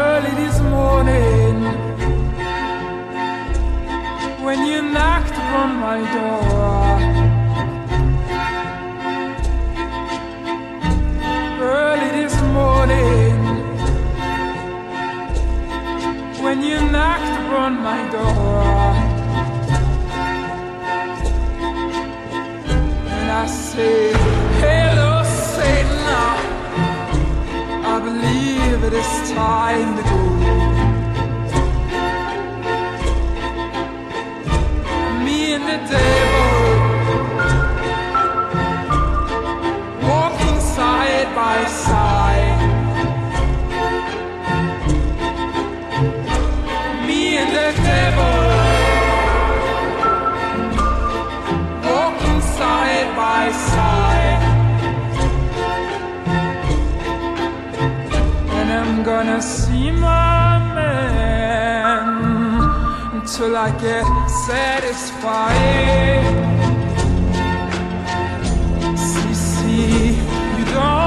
early this morning when you knocked upon my door. Early this morning when you knocked upon my door. And I say, hello Satan, I believe it is time to go. Me and the devil walking side by side. Me and the devil walking side by side. And I'm gonna see my man until I get satisfied. See, you don't